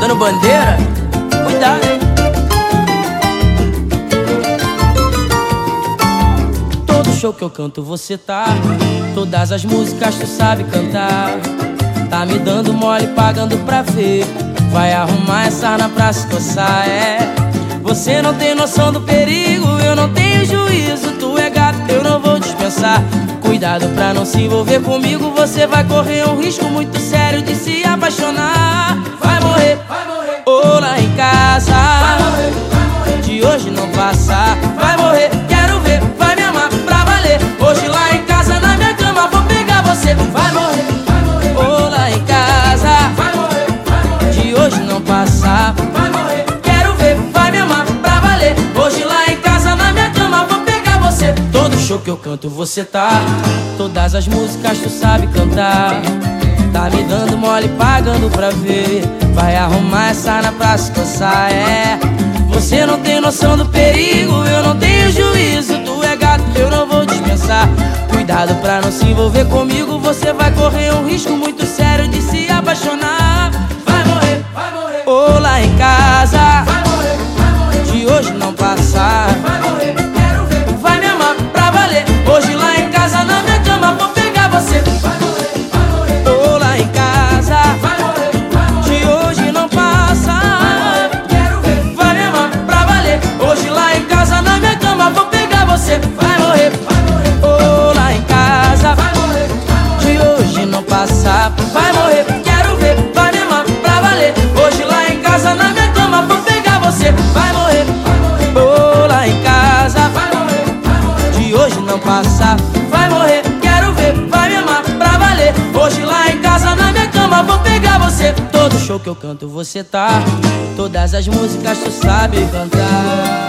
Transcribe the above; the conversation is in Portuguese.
Mano Bandeira, cuidado, hein? Todo show que eu canto você tá, todas as músicas tu sabe cantar. Tá me dando mole, pagando pra ver. Vai arrumar essa sarna pra se coçar, é. Você não tem noção do perigo, eu não tenho juízo. Tu é gato, eu não vou dispensar. Cuidado pra não se envolver comigo, você vai correr um risco muito sério de se apaixonar. Vai morrer, ou lá em casa, de hoje não passa. Vai morrer, quero ver, vai me amar pra valer. Hoje lá em casa, na minha cama, vou pegar você. Vai morrer, ou lá em casa, de hoje não passa. Vai morrer, quero ver, vai me amar pra valer. Hoje lá em casa, na minha cama, vou pegar você. Todo show que eu canto você tá, todas as músicas tu sabe cantar. Tá me dando mole, pagando pra ver. Vai arrumar essa sarna pra se coçar, é. Você não tem noção do perigo, eu não tenho juízo. Tu é gato, eu não vou dispensar. Cuidado pra não se envolver comigo, você vai correr um risco muito sério de se apaixonar. Vai morrer, ou lá em casa, de hoje não passar. Vai morrer, quero ver, vai me amar pra valer. Hoje lá em casa, na minha cama, vou pegar você. Vai morrer, ou lá em casa, de hoje não passa. Quero ver, vai me amar pra valer. Hoje lá em casa, na minha cama, vou pegar você. Vai morrer, ou lá em casa, de hoje não passa. Vai morrer, quero ver, vai me amar pra valer. Hoje lá em casa, na minha cama, vou pegar você. Vai morrer, ou lá em casa, de hoje não passa. Vai morrer, quero ver, vai me amar pra valer. Hoje lá em casa, na minha cama, vou pegar você. Todo show que eu canto você tá, todas as músicas tu sabe cantar.